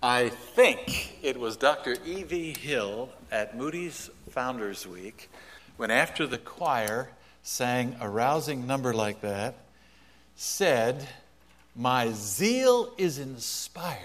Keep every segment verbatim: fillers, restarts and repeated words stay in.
I think it was Doctor E V Hill at Moody's Founders Week when, after the choir sang a rousing number like that, said, "My zeal is inspired.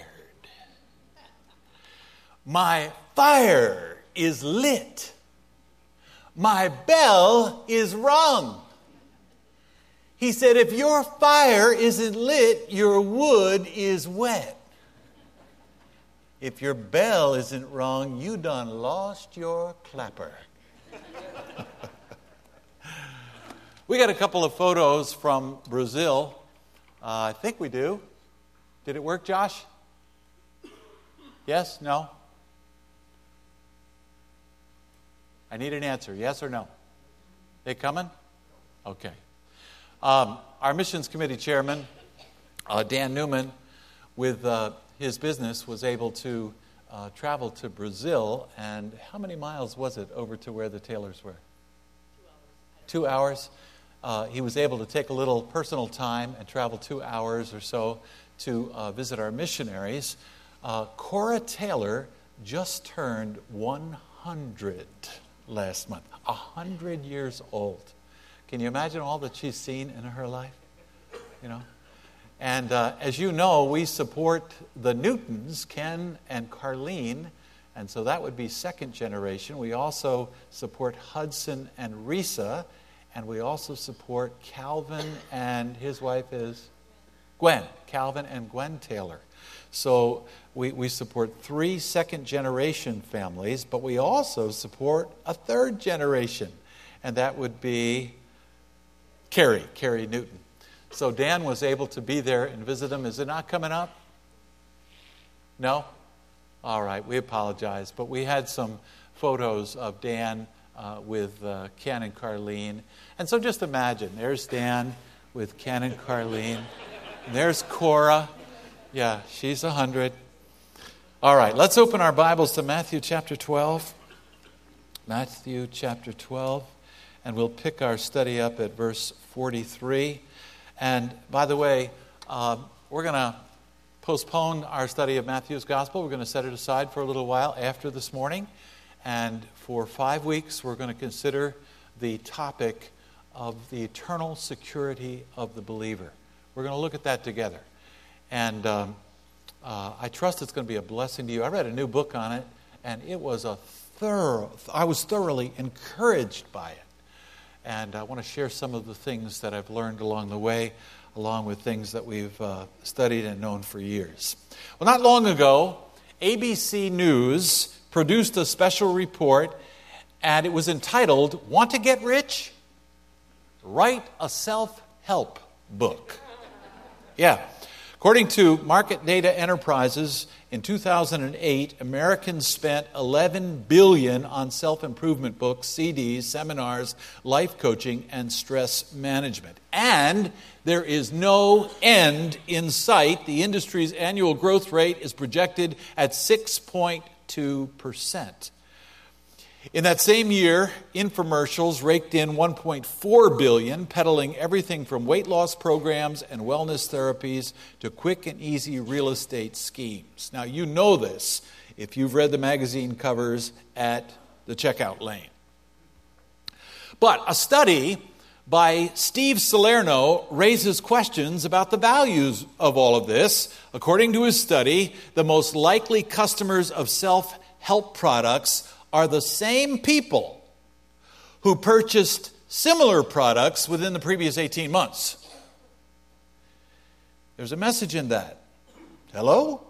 My fire is lit. My bell is rung." He said, if your fire isn't lit, your wood is wet. If your bell isn't rung, you done lost your clapper. We got a couple of photos from Brazil. Uh, I think we do. Did it work, Josh? Yes? No? I need an answer. Yes or no? They coming? Okay. Um, our missions committee chairman, uh, Dan Newman, with uh, his business, was able to uh, travel to Brazil. And how many miles was it over to where the Taylors were? Two hours. Two hours. Uh, he was able to take a little personal time and travel two hours or so to uh, visit our missionaries. Uh, Cora Taylor just turned one hundred last month. one hundred years old. Can you imagine all that she's seen in her life? You know? And uh, as you know, we support the Newtons, Ken and Carlene, and so that would be second generation. We also support Hudson and Risa, and we also support Calvin and his wife is Gwen. Calvin and Gwen Taylor. So we, we support three second generation families, but we also support a third generation, and that would be Carrie, Carrie Newton. So Dan was able to be there and visit them. Is it not coming up? No? All right, we apologize. But we had some photos of Dan uh, with uh, Ken and Carlene. And so just imagine, there's Dan with Ken and Carlene. And there's Cora. Yeah, she's one hundred. All right, let's open our Bibles to Matthew chapter twelve. Matthew chapter twelve. And we'll pick our study up at verse forty-three. And by the way, uh, we're going to postpone our study of Matthew's Gospel. We're going to set it aside for a little while after this morning. And for five weeks, we're going to consider the topic of the eternal security of the believer. We're going to look at that together. And um, uh, I trust it's going to be a blessing to you. I read a new book on it, and it was a thorough, I was thoroughly encouraged by it. And I want to share some of the things that I've learned along the way, along with things that we've uh, studied and known for years. Well, not long ago, A B C News produced a special report, and it was entitled, "Want to Get Rich? Write a Self-Help Book." Yeah. According to Market Data Enterprises, in two thousand eight, Americans spent eleven billion dollars on self-improvement books, C Ds, seminars, life coaching, and stress management. And there is no end in sight. The industry's annual growth rate is projected at six point two percent. In that same year, infomercials raked in one point four billion dollars, peddling everything from weight loss programs and wellness therapies to quick and easy real estate schemes. Now, you know this if you've read the magazine covers at the checkout lane. But a study by Steve Salerno raises questions about the values of all of this. According to his study, the most likely customers of self-help products are the same people who purchased similar products within the previous eighteen months. There's a message in that. Hello?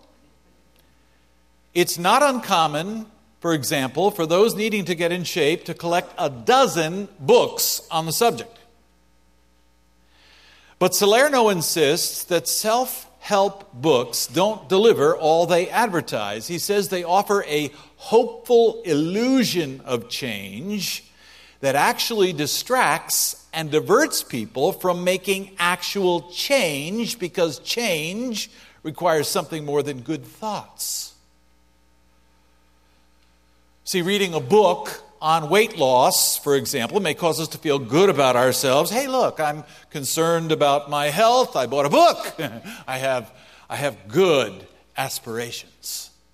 It's not uncommon, for example, for those needing to get in shape to collect a dozen books on the subject. But Salerno insists that self-help books don't deliver all they advertise. He says they offer a hopeful illusion of change that actually distracts and diverts people from making actual change, because change requires something more than good thoughts. See, reading a book on weight loss, for example, may cause us to feel good about ourselves. Hey, look, I'm concerned about my health. I bought a book. I have, I have good aspirations.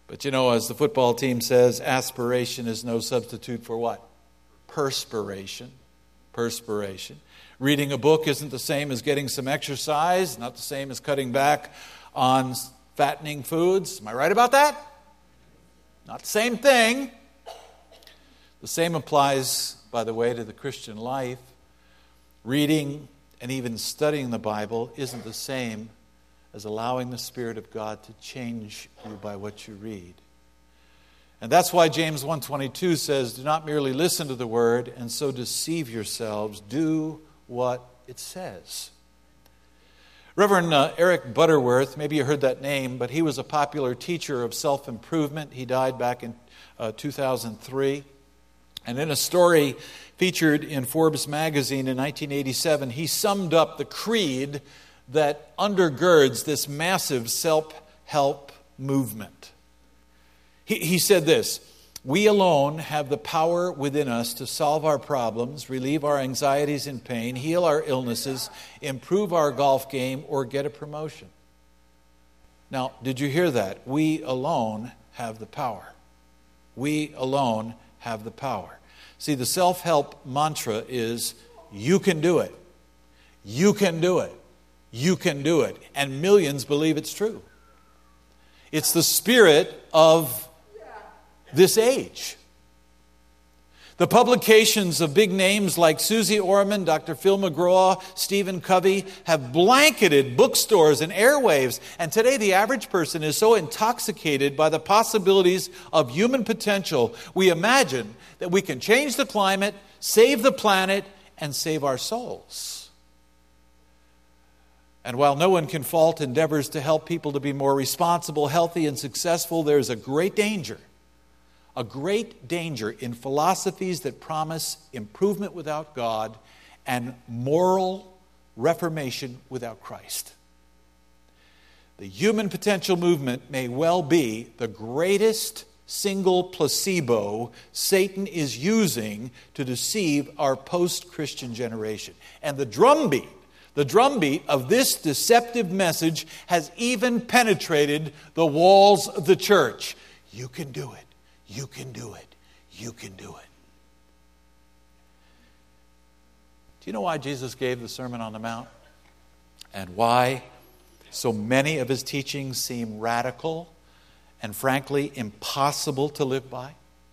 But you know, as the football team says, aspiration is no substitute for what? Perspiration. Perspiration. Reading a book isn't the same as getting some exercise, not the same as cutting back on fattening foods. Am I right about that? Not the same thing. The same applies, by the way, to the Christian life. Reading and even studying the Bible isn't the same as allowing the Spirit of God to change you by what you read. And that's why James one twenty-two says, do not merely listen to the word and so deceive yourselves. Do what it says. Reverend uh, Eric Butterworth, maybe you heard that name, but he was a popular teacher of self-improvement. He died back in uh, two thousand three. And in a story featured in Forbes magazine in nineteen eighty-seven, he summed up the creed that undergirds this massive self-help movement. He, he said this, we alone have the power within us to solve our problems, relieve our anxieties and pain, heal our illnesses, improve our golf game, or get a promotion. Now, did you hear that? We alone have the power. We alone have the power. See, the self-help mantra is, you can do it. You can do it. You can do it. And millions believe it's true. It's the spirit of this age. The publications of big names like Susie Orman, Doctor Phil McGraw, Stephen Covey have blanketed bookstores and airwaves. And today the average person is so intoxicated by the possibilities of human potential, we imagine that we can change the climate, save the planet, and save our souls. And while no one can fault endeavors to help people to be more responsible, healthy, and successful, there's a great danger, a great danger in philosophies that promise improvement without God and moral reformation without Christ. The human potential movement may well be the greatest single placebo Satan is using to deceive our post-Christian generation. And the drumbeat The drumbeat of this deceptive message has even penetrated the walls of the church. You can do it. You can do it. You can do it. Do you know why Jesus gave the Sermon on the Mount? And why so many of his teachings seem radical and frankly impossible to live by?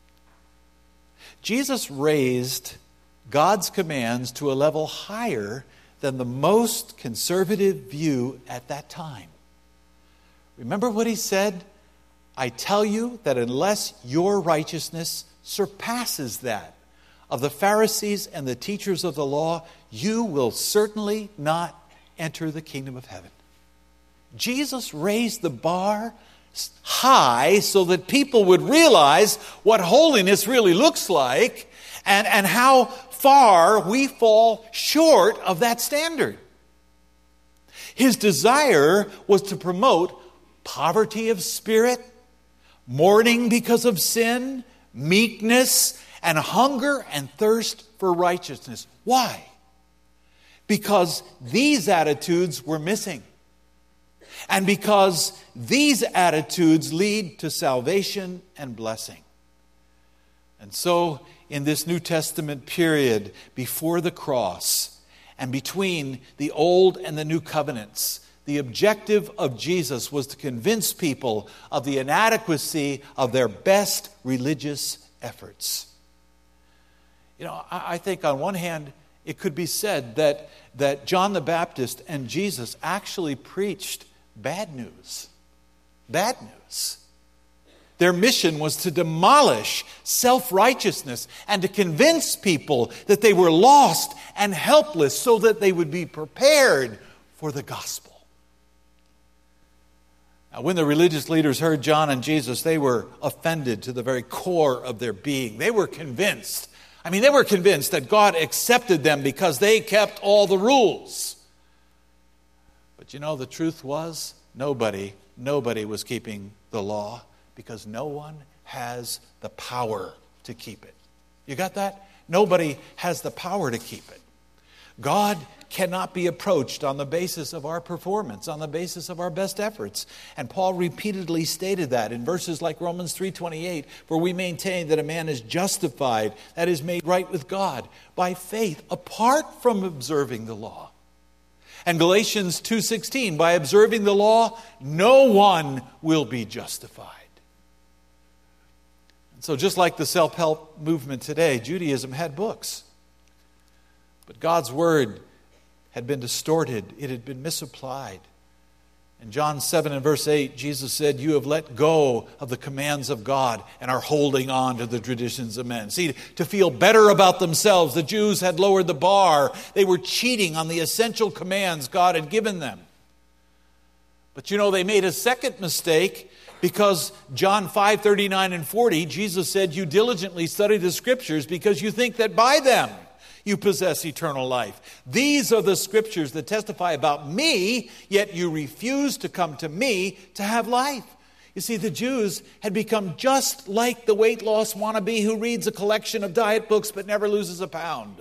Jesus raised God's commands to a level higher than the most conservative view at that time. Remember what he said? I tell you that unless your righteousness surpasses that of the Pharisees and the teachers of the law, you will certainly not enter the kingdom of heaven. Jesus raised the bar high so that people would realize what holiness really looks like and, and how far we fall short of that standard. His desire was to promote poverty of spirit, mourning because of sin, meekness, and hunger and thirst for righteousness. Why? Because these attitudes were missing. And because these attitudes lead to salvation and blessing. And so, in this New Testament period before the cross and between the Old and the New Covenants, the objective of Jesus was to convince people of the inadequacy of their best religious efforts. You know, I think on one hand, it could be said that, that John the Baptist and Jesus actually preached bad news. Bad news. Their mission was to demolish self-righteousness and to convince people that they were lost and helpless so that they would be prepared for the gospel. Now, when the religious leaders heard John and Jesus, they were offended to the very core of their being. They were convinced. I mean, they were convinced that God accepted them because they kept all the rules. But you know, the truth was, nobody, nobody was keeping the law because no one has the power to keep it. You got that? Nobody has the power to keep it. God cannot be approached on the basis of our performance, on the basis of our best efforts. And Paul repeatedly stated that in verses like Romans three twenty-eight, for we maintain that a man is justified, that is made right with God, by faith, apart from observing the law. And Galatians two sixteen, by observing the law, no one will be justified. And so just like the self-help movement today, Judaism had books. But God's word had been distorted. It had been misapplied. In John seven and verse eight, Jesus said, you have let go of the commands of God and are holding on to the traditions of men. See, to feel better about themselves, the Jews had lowered the bar. They were cheating on the essential commands God had given them. But you know, they made a second mistake, because John five thirty-nine and forty, Jesus said, you diligently study the scriptures because you think that by them you possess eternal life. These are the scriptures that testify about me, yet you refuse to come to me to have life. You see, the Jews had become just like the weight loss wannabe who reads a collection of diet books but never loses a pound.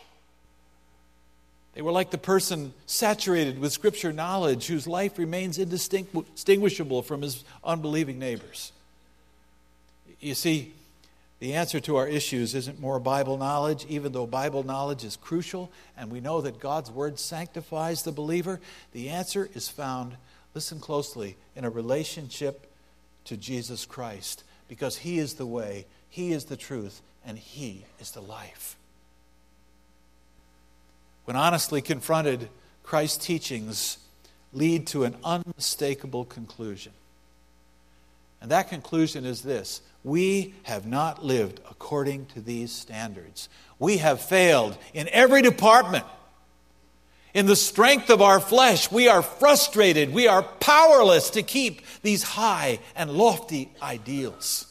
They were like the person saturated with scripture knowledge whose life remains indistinguishable from his unbelieving neighbors. You see, the answer to our issues isn't more Bible knowledge, even though Bible knowledge is crucial, and we know that God's word sanctifies the believer. The answer is found, listen closely, in a relationship to Jesus Christ, because He is the way, He is the truth, and He is the life. When honestly confronted, Christ's teachings lead to an unmistakable conclusion. And that conclusion is this: we have not lived according to these standards. We have failed in every department. In the strength of our flesh, we are frustrated. We are powerless to keep these high and lofty ideals.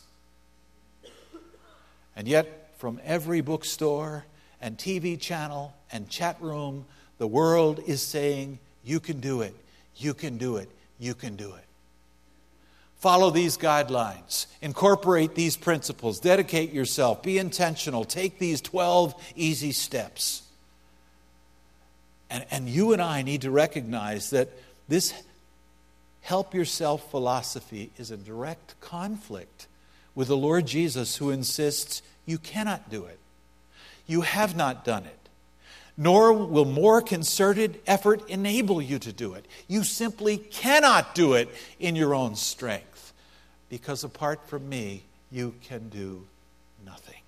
And yet, from every bookstore and T V channel and chat room, the world is saying, you can do it, you can do it, you can do it. Follow these guidelines. Incorporate these principles. Dedicate yourself. Be intentional. Take these twelve easy steps. And, and you and I need to recognize that this help yourself philosophy is a direct conflict with the Lord Jesus, who insists you cannot do it. You have not done it. Nor will more concerted effort enable you to do it. You simply cannot do it in your own strength, because apart from me, you can do nothing.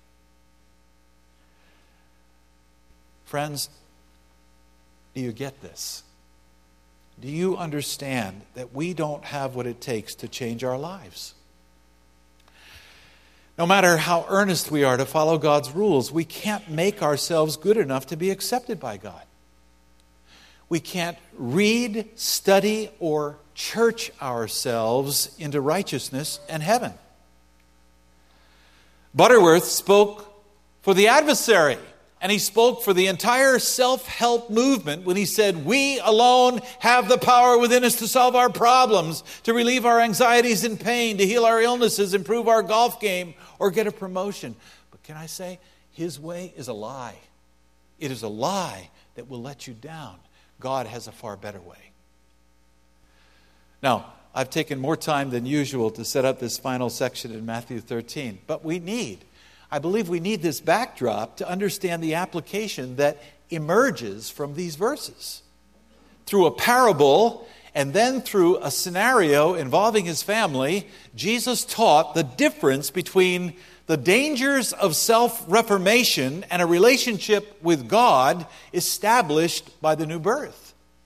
Friends, do you get this? Do you understand that we don't have what it takes to change our lives? No matter how earnest we are to follow God's rules, we can't make ourselves good enough to be accepted by God. We can't read, study, or church ourselves into righteousness and heaven. Butterworth spoke for the adversary, and he spoke for the entire self-help movement when he said, we alone have the power within us to solve our problems, to relieve our anxieties and pain, to heal our illnesses, improve our golf game, or get a promotion. But can I say, his way is a lie. It is a lie that will let you down. God has a far better way. Now, I've taken more time than usual to set up this final section in Matthew thirteen, but we need I believe we need this backdrop to understand the application that emerges from these verses. Through a parable and then through a scenario involving his family, Jesus taught the difference between the dangers of self-reformation and a relationship with God established by the new birth.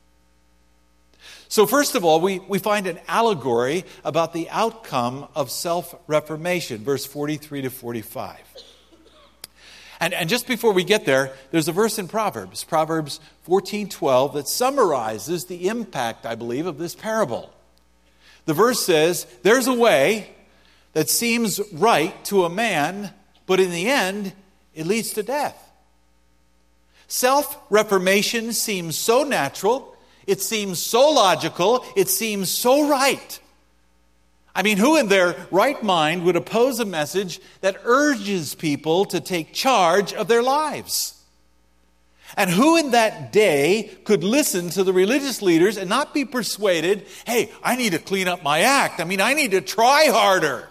So first of all, we, we find an allegory about the outcome of self-reformation, verse forty-three to forty-five. And, and just before we get there, there's a verse in Proverbs, Proverbs fourteen twelve, that summarizes the impact, I believe, of this parable. The verse says, there's a way that seems right to a man, but in the end, it leads to death. Self-reformation seems so natural. It seems so logical. It seems so right. I mean, who in their right mind would oppose a message that urges people to take charge of their lives? And who in that day could listen to the religious leaders and not be persuaded, hey, I need to clean up my act. I mean, I need to try harder.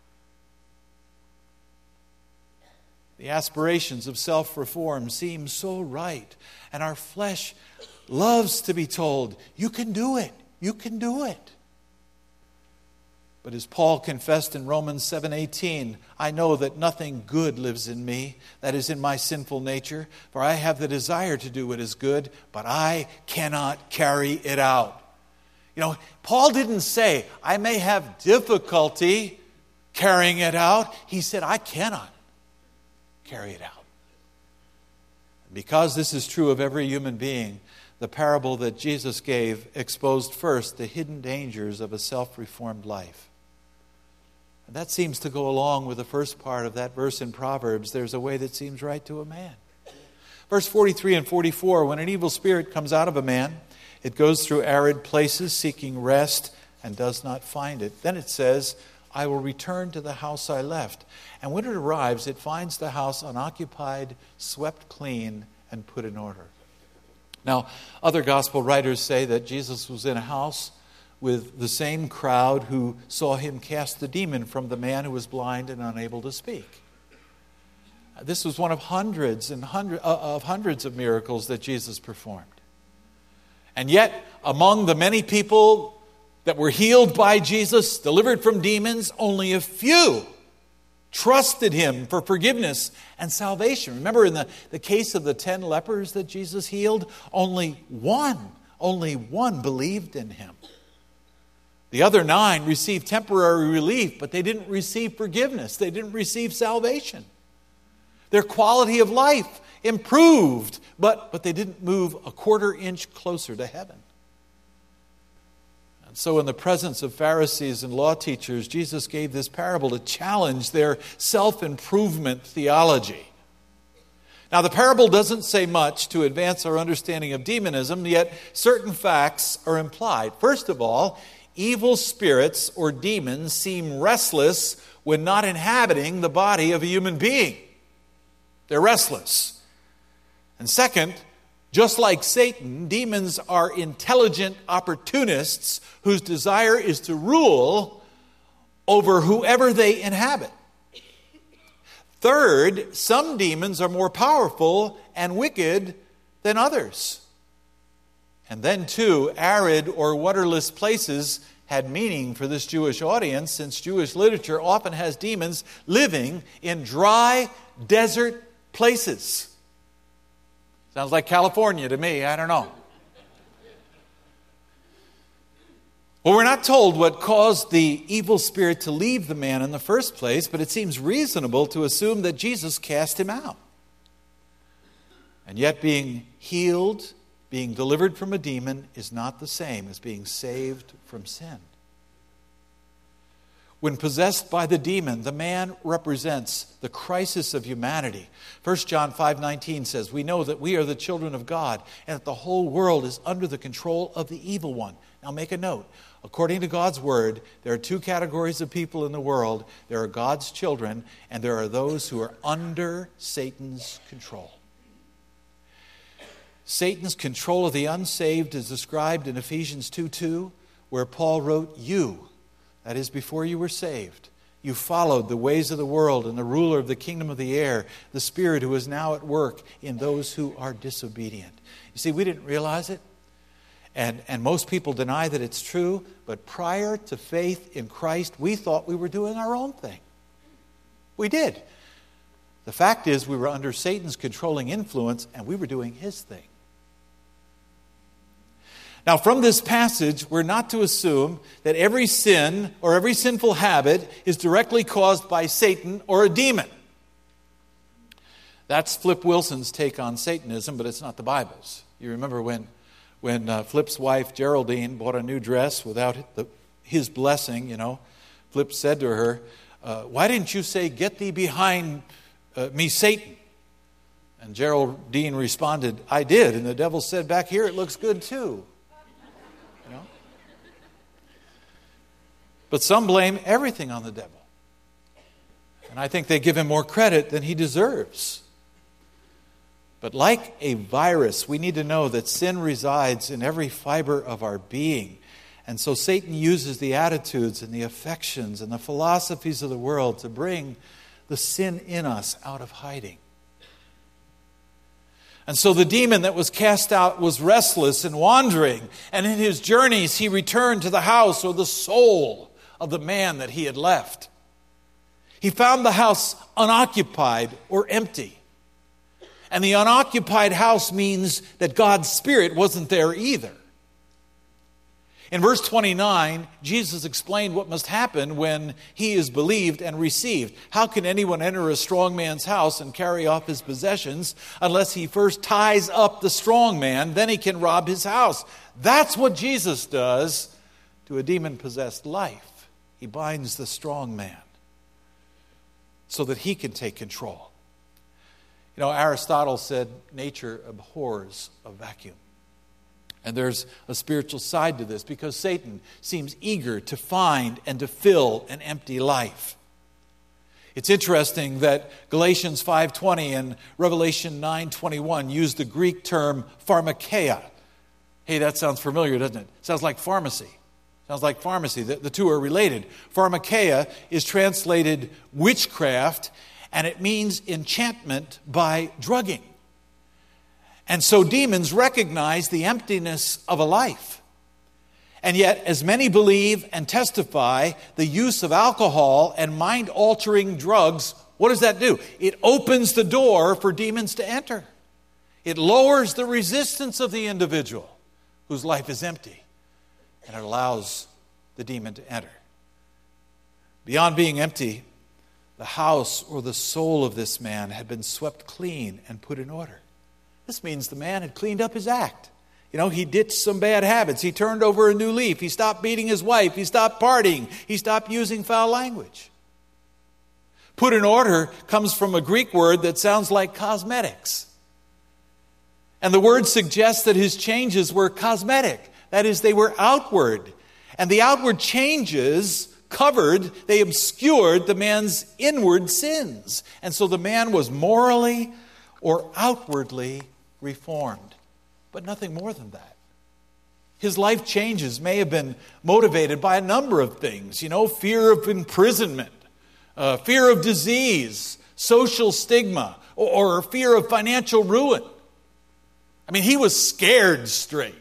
The aspirations of self-reform seem so right. And our flesh loves to be told, you can do it. You can do it. But as Paul confessed in Romans seven eighteen, I know that nothing good lives in me, that is in my sinful nature, for I have the desire to do what is good, but I cannot carry it out. You know, Paul didn't say, I may have difficulty carrying it out. He said, I cannot carry it out. Because this is true of every human being, the parable that Jesus gave exposed first the hidden dangers of a self-reformed life. And that seems to go along with the first part of that verse in Proverbs, there's a way that seems right to a man. Verse forty-three and forty-four, when an evil spirit comes out of a man, it goes through arid places seeking rest and does not find it. Then it says, I will return to the house I left. And when it arrives, it finds the house unoccupied, swept clean, and put in order. Now, other gospel writers say that Jesus was in a house with the same crowd who saw him cast the demon from the man who was blind and unable to speak. This was one of hundreds and hundred, uh, of hundreds of miracles that Jesus performed. And yet, among the many people that were healed by Jesus, delivered from demons, only a few trusted him for forgiveness and salvation. Remember in the, the case of the ten lepers that Jesus healed, only one, only one believed in him. The other nine received temporary relief, but they didn't receive forgiveness. They didn't receive salvation. Their quality of life improved, but, but they didn't move a quarter inch closer to heaven. And so in the presence of Pharisees and law teachers, Jesus gave this parable to challenge their self-improvement theology. Now, the parable doesn't say much to advance our understanding of demonism, yet certain facts are implied. First of all, evil spirits or demons seem restless when not inhabiting the body of a human being. They're restless. And second, just like Satan, demons are intelligent opportunists whose desire is to rule over whoever they inhabit. Third, some demons are more powerful and wicked than others. And then, too, arid or waterless places had meaning for this Jewish audience, since Jewish literature often has demons living in dry, desert places. Sounds like California to me, I don't know. Well, we're not told what caused the evil spirit to leave the man in the first place, but it seems reasonable to assume that Jesus cast him out. And yet being healed, being delivered from a demon is not the same as being saved from sin. When possessed by the demon, the man represents the crisis of humanity. First John five nineteen says, we know that we are the children of God and that the whole world is under the control of the evil one. Now make a note. According to God's word, there are two categories of people in the world. There are God's children and there are those who are under Satan's control. Satan's control of the unsaved is described in Ephesians two two, where Paul wrote, you, that is, before you were saved, you followed the ways of the world and the ruler of the kingdom of the air, the spirit who is now at work in those who are disobedient. You see, we didn't realize it, and, and most people deny that it's true, but prior to faith in Christ, we thought we were doing our own thing. We did. The fact is, we were under Satan's controlling influence, and we were doing his thing. Now, from this passage, we're not to assume that every sin or every sinful habit is directly caused by Satan or a demon. That's Flip Wilson's take on Satanism, but it's not the Bible's. You remember when, when uh, Flip's wife, Geraldine, bought a new dress without the, his blessing, you know, Flip said to her, uh, why didn't you say, get thee behind uh, me, Satan? And Geraldine responded, I did. And the devil said, back here it looks good too. You know? But some blame everything on the devil. And I think they give him more credit than he deserves. But like a virus, we need to know that sin resides in every fiber of our being. And so Satan uses the attitudes and the affections and the philosophies of the world to bring the sin in us out of hiding. And so the demon that was cast out was restless and wandering, and in his journeys he returned to the house or the soul of the man that he had left. He found the house unoccupied or empty. And the unoccupied house means that God's Spirit wasn't there either. In verse twenty-nine, Jesus explained what must happen when he is believed and received. How can anyone enter a strong man's house and carry off his possessions unless he first ties up the strong man? Then he can rob his house. That's what Jesus does to a demon-possessed life. He binds the strong man so that he can take control. You know, Aristotle said nature abhors a vacuum. And there's a spiritual side to this because Satan seems eager to find and to fill an empty life. It's interesting that Galatians five twenty and Revelation nine twenty-one use the Greek term pharmakeia. Hey, that sounds familiar, doesn't it? Sounds like pharmacy. Sounds like pharmacy. The, the two are related. Pharmakeia is translated witchcraft, and it means enchantment by drugging. And so demons recognize the emptiness of a life. And yet, as many believe and testify, the use of alcohol and mind-altering drugs, what does that do? It opens the door for demons to enter. It lowers the resistance of the individual whose life is empty, and it allows the demon to enter. Beyond being empty, the house or the soul of this man had been swept clean and put in order. This means the man had cleaned up his act. You know, he ditched some bad habits. He turned over a new leaf. He stopped beating his wife. He stopped partying. He stopped using foul language. Put in order comes from a Greek word that sounds like cosmetics. And the word suggests that his changes were cosmetic. That is, they were outward. And the outward changes covered, they obscured the man's inward sins. And so the man was morally or outwardly reformed, but nothing more than that. His life changes may have been motivated by a number of things, you know, fear of imprisonment, uh, fear of disease, social stigma, or, or fear of financial ruin. I mean, he was scared straight.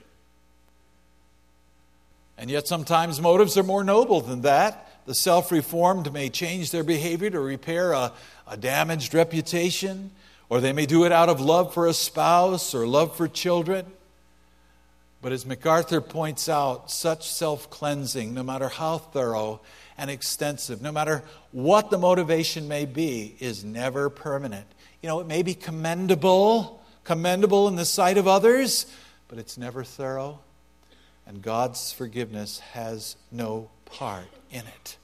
And yet sometimes motives are more noble than that. The self-reformed may change their behavior to repair a, a damaged reputation, or they may do it out of love for a spouse or love for children. But as MacArthur points out, such self-cleansing, no matter how thorough and extensive, no matter what the motivation may be, is never permanent. You know, it may be commendable, commendable in the sight of others, but it's never thorough. And God's forgiveness has no part in it.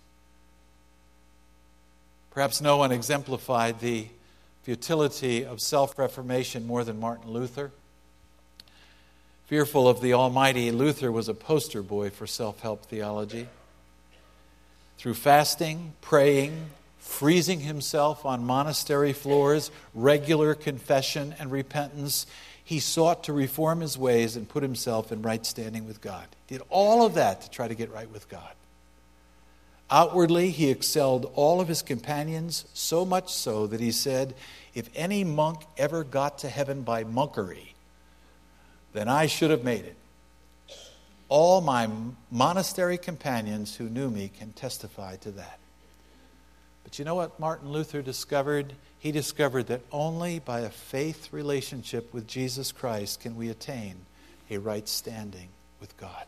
Perhaps no one exemplified the futility of self-reformation more than Martin Luther. Fearful of the Almighty, Luther was a poster boy for self-help theology. Through fasting, praying, freezing himself on monastery floors, regular confession and repentance, he sought to reform his ways and put himself in right standing with God. He did all of that to try to get right with God. Outwardly, he excelled all of his companions, so much so that he said, if any monk ever got to heaven by monkery, then I should have made it. All my monastery companions who knew me can testify to that. But you know what Martin Luther discovered? He discovered that only by a faith relationship with Jesus Christ can we attain a right standing with God.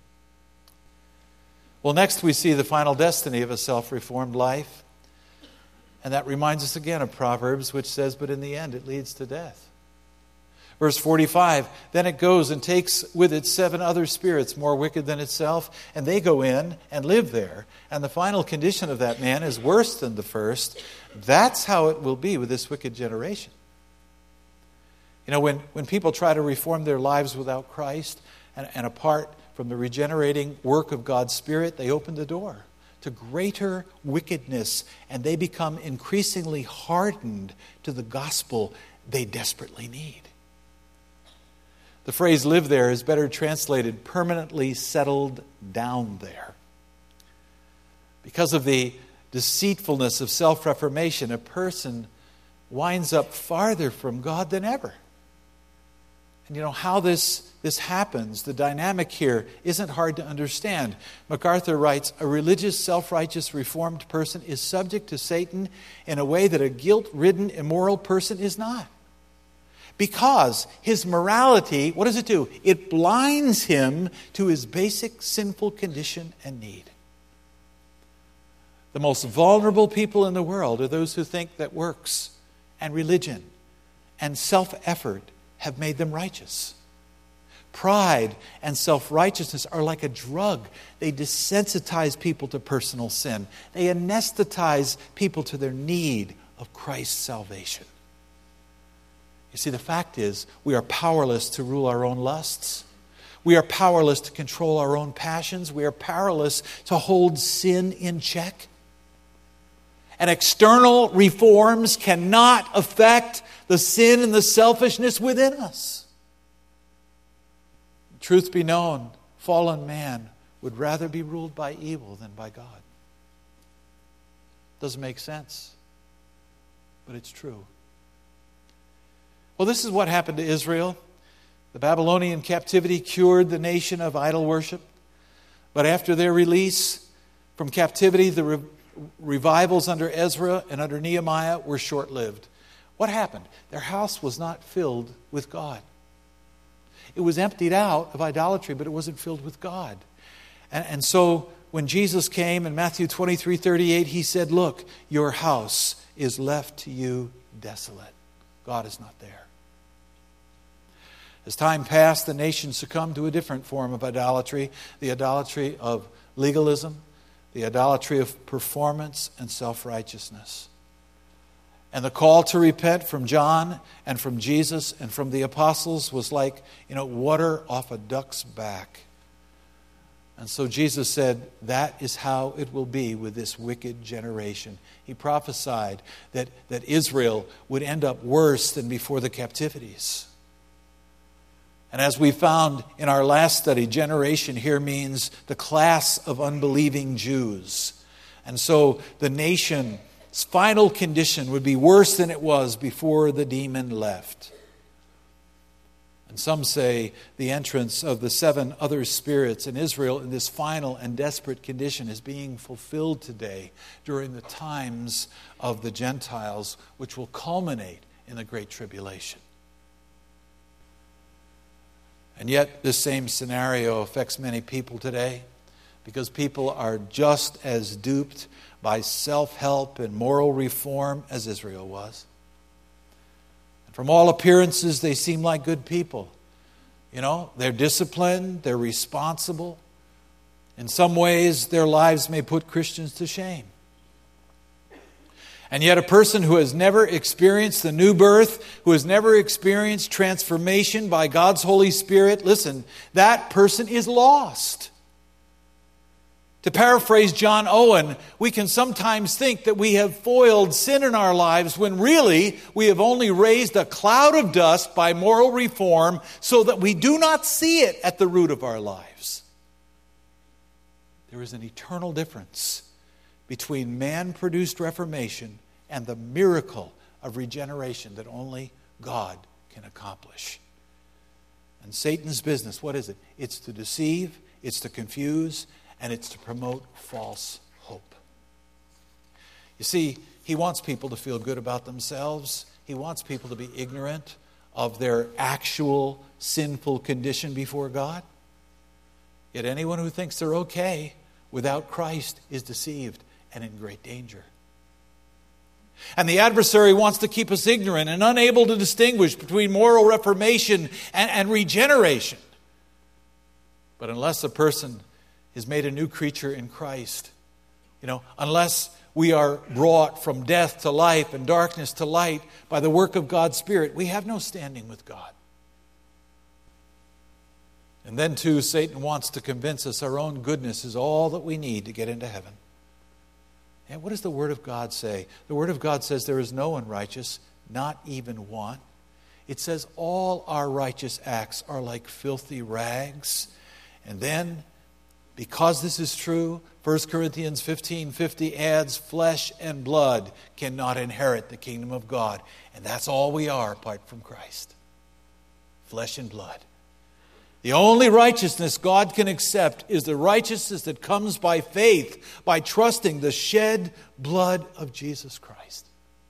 Well, next we see the final destiny of a self-reformed life. And that reminds us again of Proverbs, which says, but in the end it leads to death. Verse forty-five, then it goes and takes with it seven other spirits more wicked than itself, and they go in and live there. And the final condition of that man is worse than the first. That's how it will be with this wicked generation. You know, when, when people try to reform their lives without Christ and, and apart from the regenerating work of God's Spirit, they open the door to greater wickedness, and they become increasingly hardened to the gospel. they desperately need. The phrase live there is better translated permanently settled down there. Because of the deceitfulness of self-reformation, a person winds up farther from God than ever. And you know how this, this happens, the dynamic here isn't hard to understand. MacArthur writes, a religious, self-righteous, reformed person is subject to Satan in a way that a guilt-ridden, immoral person is not. Because his morality, what does it do? It blinds him to his basic sinful condition and need. The most vulnerable people in the world are those who think that works and religion and self-effort have made them righteous. Pride and self-righteousness are like a drug. They desensitize people to personal sin. They anesthetize people to their need of Christ's salvation. You see, the fact is, we are powerless to rule our own lusts. We are powerless to control our own passions. We are powerless to hold sin in check. And external reforms cannot affect the sin and the selfishness within us. Truth be known, fallen man would rather be ruled by evil than by God. Doesn't make sense, but it's true. Well, this is what happened to Israel. The Babylonian captivity cured the nation of idol worship. But after their release from captivity, the re- revivals under Ezra and under Nehemiah were short-lived. What happened? Their house was not filled with God. It was emptied out of idolatry, but it wasn't filled with God. And, and so when Jesus came in Matthew twenty-three thirty-eight, he said, look, your house is left to you desolate. God is not there. As time passed, the nation succumbed to a different form of idolatry, the idolatry of legalism, the idolatry of performance and self-righteousness. And the call to repent from John and from Jesus and from the apostles was like, you know, water off a duck's back. And so Jesus said, that is how it will be with this wicked generation. He prophesied that, that Israel would end up worse than before the captivities. And as we found in our last study, generation here means the class of unbelieving Jews. And so the nation's final condition would be worse than it was before the demon left. And some say the entrance of the seven other spirits in Israel in this final and desperate condition is being fulfilled today during the times of the Gentiles, which will culminate in the Great Tribulation. And yet this same scenario affects many people today because people are just as duped by self-help and moral reform as Israel was. And from all appearances, they seem like good people. You know, they're disciplined, they're responsible. In some ways, their lives may put Christians to shame. And yet a person who has never experienced the new birth, who has never experienced transformation by God's Holy Spirit, listen, that person is lost. To paraphrase John Owen, we can sometimes think that we have foiled sin in our lives when really we have only raised a cloud of dust by moral reform so that we do not see it at the root of our lives. There is an eternal difference between man-produced reformation and the miracle of regeneration that only God can accomplish. And Satan's business, what is it? It's to deceive, it's to confuse, and it's to promote false hope. You see, he wants people to feel good about themselves. He wants people to be ignorant of their actual sinful condition before God. Yet anyone who thinks they're okay without Christ is deceived and in great danger. And the adversary wants to keep us ignorant and unable to distinguish between moral reformation and, and regeneration. But unless a person is made a new creature in Christ, you know, unless we are brought from death to life and darkness to light by the work of God's Spirit, we have no standing with God. And then too, Satan wants to convince us our own goodness is all that we need to get into heaven. And what does the Word of God say? The Word of God says there is no one righteous, not even one. it says all our righteous acts are like filthy rags. And then, because this is true, First Corinthians fifteen fifty adds, flesh and blood cannot inherit the kingdom of God. And that's all we are apart from Christ. Flesh and blood. The only righteousness God can accept is the righteousness that comes by faith, by trusting the shed blood of Jesus Christ.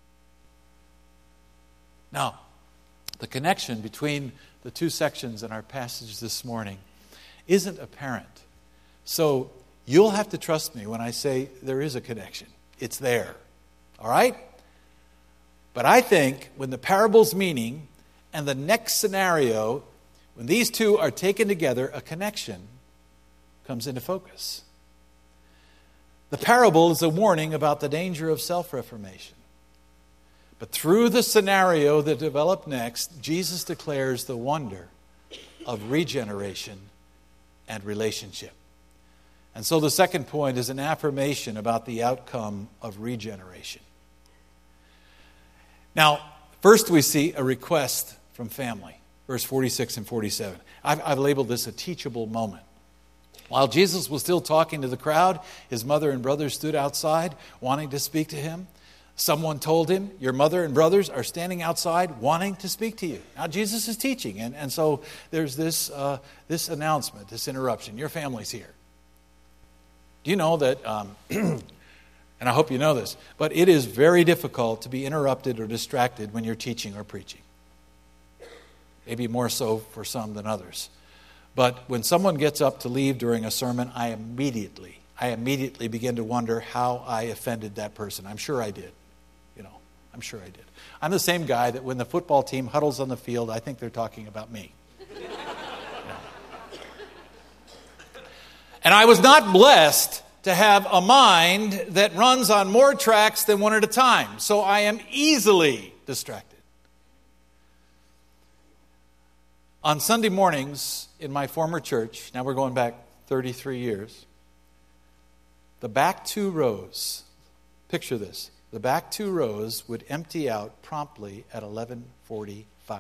Now, the connection between the two sections in our passage this morning isn't apparent. So you'll have to trust me when I say there is a connection. It's there. All right? But I think when the parable's meaning and the next scenario, when these two are taken together, a connection comes into focus. The parable is a warning about the danger of self-reformation. But through the scenario that developed next, Jesus declares the wonder of regeneration and relationship. And so the second point is an affirmation about the outcome of regeneration. Now, first we see a request from family. Verse forty-six and forty-seven. I've, I've labeled this a teachable moment. While Jesus was still talking to the crowd, his mother and brothers stood outside wanting to speak to him. Someone told him, your mother and brothers are standing outside wanting to speak to you. Now Jesus is teaching, and, and so there's this, uh, this announcement, this interruption. Your family's here. Do you know that, um, and I hope you know this, but it is very difficult to be interrupted or distracted when you're teaching or preaching. Maybe more so for some than others. But when someone gets up to leave during a sermon, I immediately, I immediately begin to wonder how I offended that person. I'm sure I did. You know, I'm sure I did. I'm the same guy that when the football team huddles on the field, I think they're talking about me. You know. And I was not blessed to have a mind that runs on more tracks than one at a time. So I am easily distracted. On Sunday mornings in my former church, now we're going back thirty-three years, the back two rows, picture this, the back two rows would empty out promptly at eleven forty-five.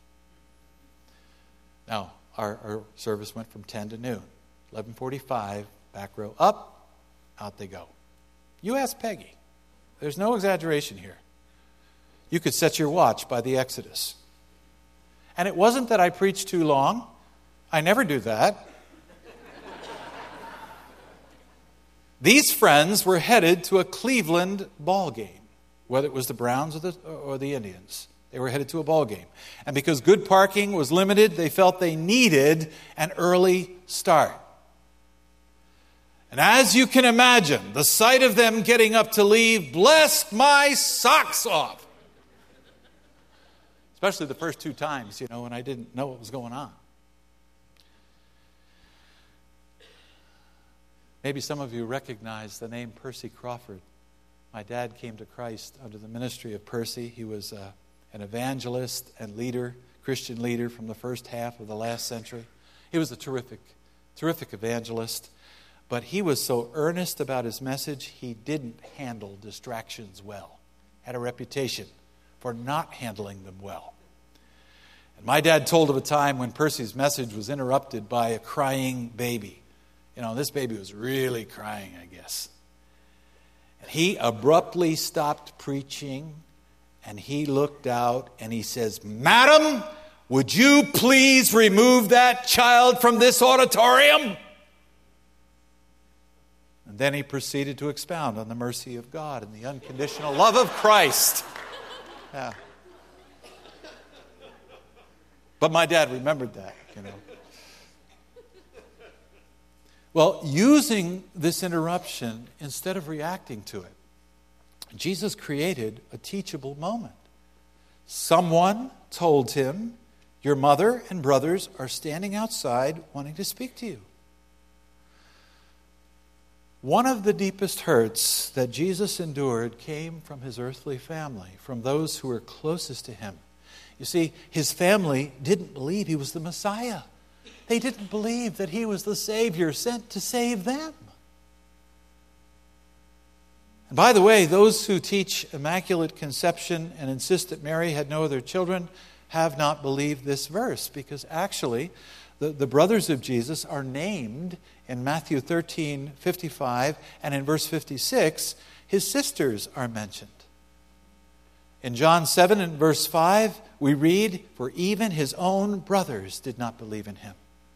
Now, our, our service went from ten to noon. eleven forty-five, back row up, out they go. You ask Peggy. There's no exaggeration here. You could set your watch by the Exodus. And it wasn't that I preached too long. I never do that. These friends were headed to a Cleveland ball game, whether it was the Browns or the, or the Indians. They were headed to a ball game. And because good parking was limited, they felt they needed an early start. And as you can imagine, the sight of them getting up to leave blessed my socks off. Especially the first two times, you know, when I didn't know what was going on. Maybe some of you recognize the name Percy Crawford. My dad came to Christ under the ministry of Percy. He was uh, an evangelist and leader, Christian leader from the first half of the last century. He was a terrific, terrific evangelist. But he was so earnest about his message, he didn't handle distractions well. Had a reputation for not handling them well. And my dad told of a time when Percy's message was interrupted by a crying baby. You know, this baby was really crying, I guess. And he abruptly stopped preaching, and he looked out and he says, "Madam, would you please remove that child from this auditorium?" And then he proceeded to expound on the mercy of God and the unconditional love of Christ. Yeah. But my dad remembered that, you know. Well, using this interruption instead of reacting to it, Jesus created a teachable moment. Someone told him, your mother and brothers are standing outside wanting to speak to you. One of the deepest hurts that Jesus endured came from his earthly family, from those who were closest to him. You see, his family didn't believe he was the Messiah. They didn't believe that he was the Savior sent to save them. And by the way, those who teach Immaculate Conception and insist that Mary had no other children have not believed this verse, because actually the, the brothers of Jesus are named in Matthew thirteen fifty-five, and in verse fifty-six, his sisters are mentioned. In John seven and verse five, we read, "For even his own brothers did not believe in him."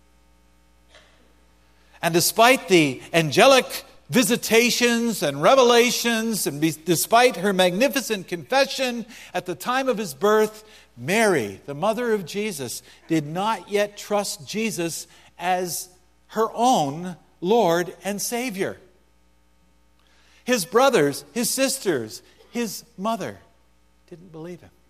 And despite the angelic visitations and revelations, and be, despite her magnificent confession at the time of his birth, Mary, the mother of Jesus, did not yet trust Jesus as her own Lord and Savior. His brothers, his sisters, his mother didn't believe him.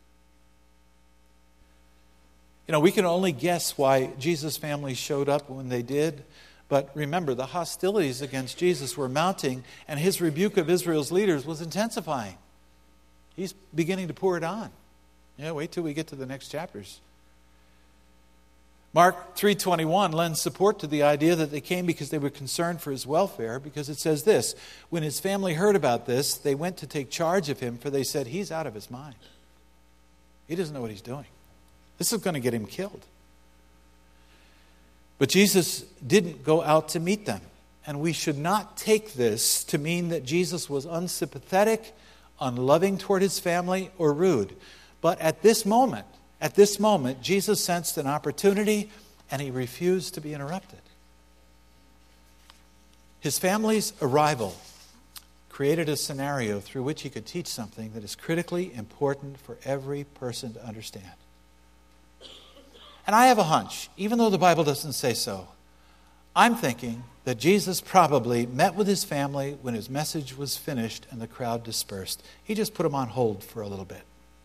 You know, we can only guess why Jesus' family showed up when they did. But remember, the hostilities against Jesus were mounting, and his rebuke of Israel's leaders was intensifying. He's beginning to pour it on. Yeah, wait till we get to the next chapters. Mark three twenty-one lends support to the idea that they came because they were concerned for his welfare, because it says this: "When his family heard about this, they went to take charge of him, for they said, 'He's out of his mind. He doesn't know what he's doing. This is going to get him killed.'" But Jesus didn't go out to meet them. And we should not take this to mean that Jesus was unsympathetic, unloving toward his family, or rude. But at this moment, at this moment, Jesus sensed an opportunity, and he refused to be interrupted. His family's arrival created a scenario through which he could teach something that is critically important for every person to understand. And I have a hunch, even though the Bible doesn't say so, I'm thinking that Jesus probably met with his family when his message was finished and the crowd dispersed. He just put them on hold for a little bit.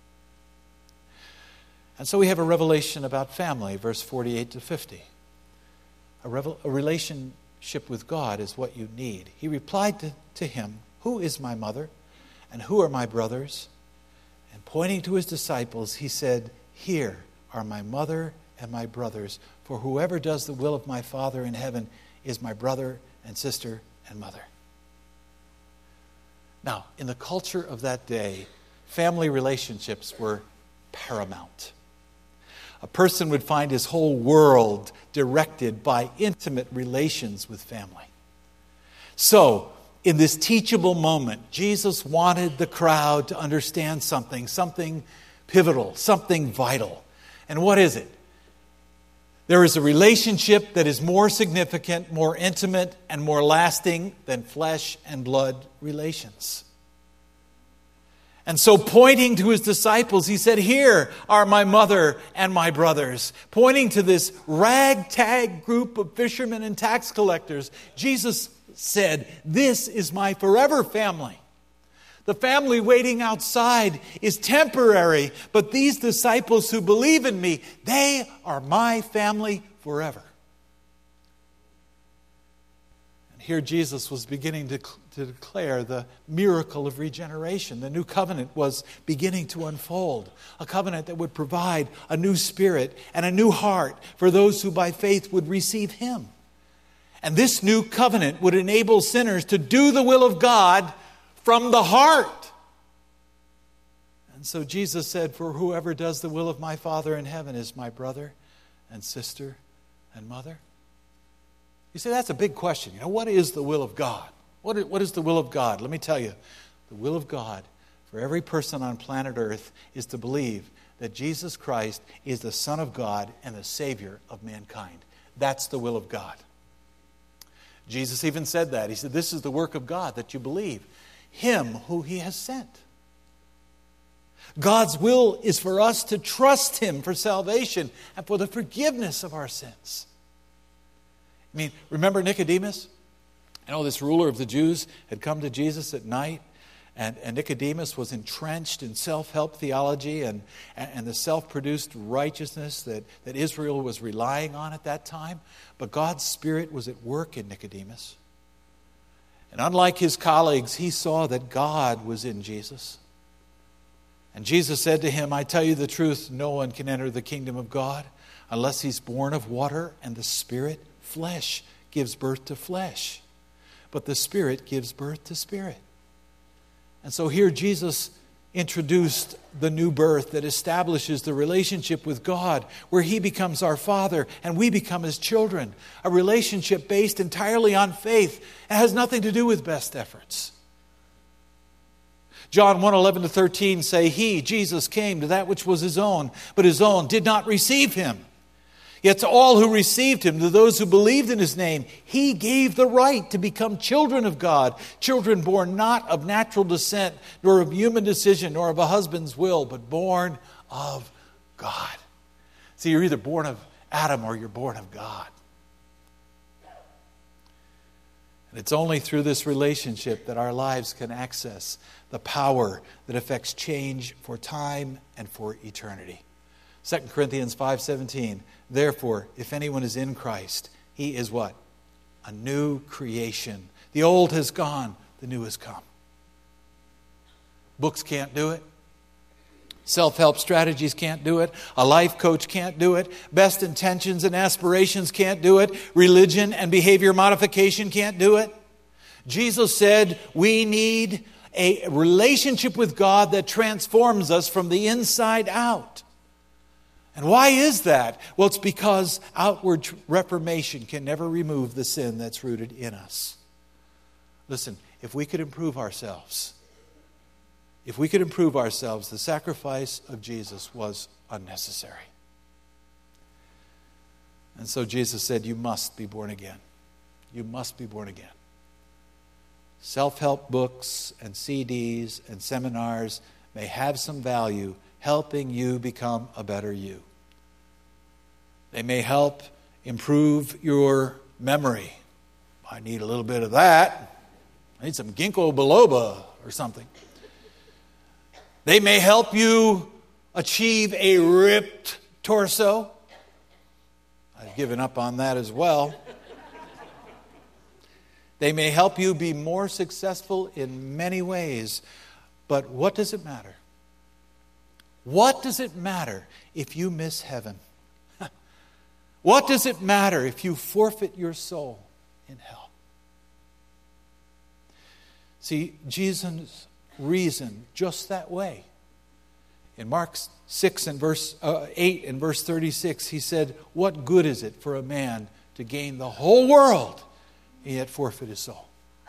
And so we have a revelation about family, verse forty-eight to fifty. A, revel- a relationship with God is what you need. He replied to, to him, "Who is my mother, and who are my brothers?" And pointing to his disciples, he said, "Here are my mother and my brothers, for whoever does the will of my Father in heaven is my brother and sister and mother." Now, in the culture of that day, family relationships were paramount. A person would find his whole world directed by intimate relations with family. So, in this teachable moment, Jesus wanted the crowd to understand something, something pivotal, something vital. And what is it? There is a relationship that is more significant, more intimate, and more lasting than flesh and blood relations. And so, pointing to his disciples, he said, "Here are my mother and my brothers." Pointing to this ragtag group of fishermen and tax collectors, Jesus said, "This is my forever family. The family waiting outside is temporary, but these disciples who believe in me, they are my family forever." And here Jesus was beginning to, to declare the miracle of regeneration. The new covenant was beginning to unfold. A covenant that would provide a new spirit and a new heart for those who by faith would receive him. And this new covenant would enable sinners to do the will of God from the heart. And so Jesus said, "For whoever does the will of my Father in heaven is my brother and sister and mother." You say, that's a big question. You know, what is the will of God? What is, what is the will of God? Let me tell you. The will of God for every person on planet Earth is to believe that Jesus Christ is the Son of God and the Savior of mankind. That's the will of God. Jesus even said that. He said, "This is the work of God, that you believe him who he has sent." God's will is for us to trust him for salvation and for the forgiveness of our sins. I mean, remember Nicodemus? You know, this ruler of the Jews had come to Jesus at night, and, and Nicodemus was entrenched in self-help theology and, and the self-produced righteousness that, that Israel was relying on at that time. But God's Spirit was at work in Nicodemus. And unlike his colleagues, he saw that God was in Jesus. And Jesus said to him, "I tell you the truth, no one can enter the kingdom of God unless he's born of water and the Spirit. Flesh gives birth to flesh, but the Spirit gives birth to spirit." And so here Jesus introduced the new birth that establishes the relationship with God, where He becomes our Father and we become His children. A relationship based entirely on faith. It has nothing to do with best efforts. John one, eleven to thirteen say, He, Jesus, came to that which was His own, but His own did not receive Him. Yet to all who received Him, to those who believed in His name, He gave the right to become children of God, children born not of natural descent, nor of human decision, nor of a husband's will, but born of God. See, you're either born of Adam or you're born of God. And it's only through this relationship that our lives can access the power that affects change for time and for eternity. Second Corinthians five seventeen, therefore, if anyone is in Christ, he is what? A new creation. The old has gone, the new has come. Books can't do it. Self-help strategies can't do it. A life coach can't do it. Best intentions and aspirations can't do it. Religion and behavior modification can't do it. Jesus said we need a relationship with God that transforms us from the inside out. And why is that? Well, it's because outward reformation can never remove the sin that's rooted in us. Listen, if we could improve ourselves, if we could improve ourselves, the sacrifice of Jesus was unnecessary. And so Jesus said, you must be born again. You must be born again. Self-help books and C Ds and seminars may have some value helping you become a better you. They may help improve your memory. I need a little bit of that. I need some ginkgo biloba or something. They may help you achieve a ripped torso. I've given up on that as well. They may help you be more successful in many ways. But what does it matter? What does it matter if you miss heaven? What does it matter if you forfeit your soul in hell? See, Jesus reasoned just that way. In Mark six and verse uh, eight and verse thirty-six, he said, what good is it for a man to gain the whole world and yet forfeit his soul?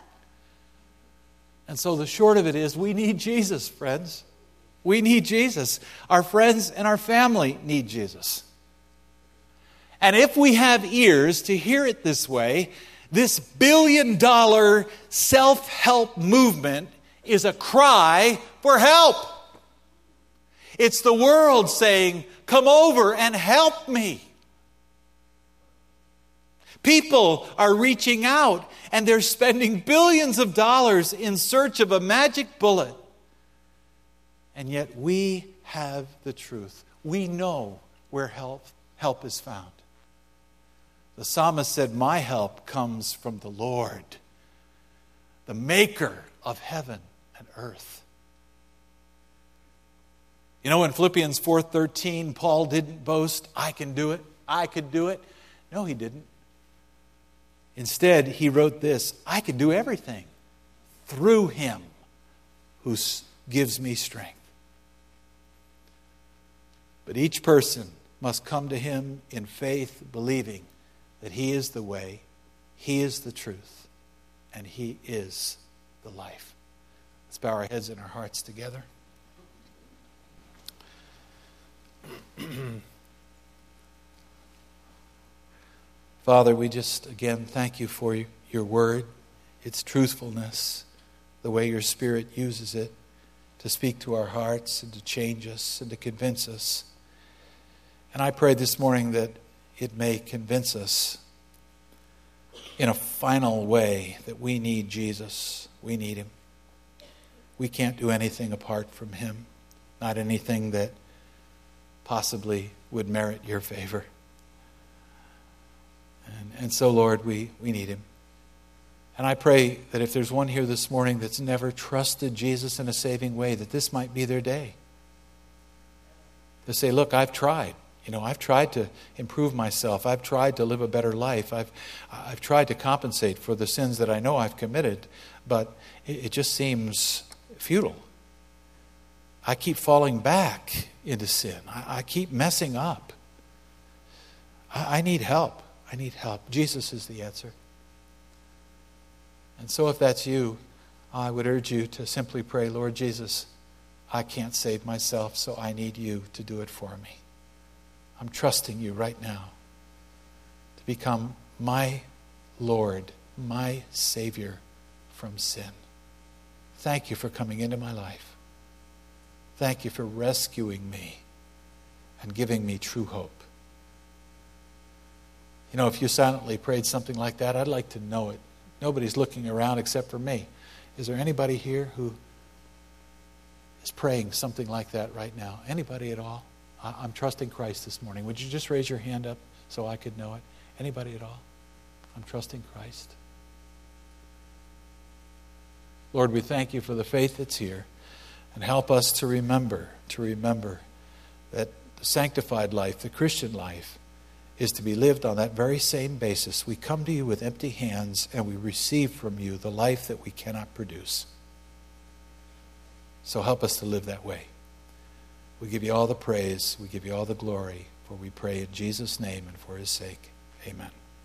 And so the short of it is, we need Jesus, friends. We need Jesus. Our friends and our family need Jesus. And if we have ears to hear it this way, this billion dollar self-help movement is a cry for help. It's the world saying, come over and help me. People are reaching out and they're spending billions of dollars in search of a magic bullet. And yet we have the truth. We know where help, help is found. The psalmist said, my help comes from the Lord, the maker of heaven and earth. You know, in Philippians four thirteen, Paul didn't boast, I can do it, I could do it. No, he didn't. Instead, he wrote this, I can do everything through Him who gives me strength. But each person must come to Him in faith, believing that He is the way, He is the truth, and He is the life. Let's bow our heads and our hearts together. Father, we just again thank You for Your word, its truthfulness, the way Your Spirit uses it to speak to our hearts and to change us and to convince us. And I pray this morning that it may convince us in a final way that we need Jesus. We need Him. We can't do anything apart from Him, not anything that possibly would merit Your favor. And, and so, Lord, we, we need Him. And I pray that if there's one here this morning that's never trusted Jesus in a saving way, that this might be their day. To say, look, I've tried. You know, I've tried to improve myself. I've tried to live a better life. I've I've tried to compensate for the sins that I know I've committed, but it, it just seems futile. I keep falling back into sin. I, I keep messing up. I, I need help. I need help. Jesus is the answer. And so if that's you, I would urge you to simply pray, Lord Jesus, I can't save myself, so I need you to do it for me. I'm trusting you right now to become my Lord, my Savior from sin. Thank you for coming into my life. Thank you for rescuing me and giving me true hope. You know, if you silently prayed something like that, I'd like to know it. Nobody's looking around except for me. Is there anybody here who is praying something like that right now? Anybody at all? I'm trusting Christ this morning. Would you just raise your hand up so I could know it? Anybody at all? I'm trusting Christ. Lord, we thank you for the faith that's here. And help us to remember, to remember that the sanctified life, the Christian life, is to be lived on that very same basis. We come to you with empty hands and we receive from you the life that we cannot produce. So help us to live that way. We give you all the praise, we give you all the glory, for we pray in Jesus' name and for his sake. Amen.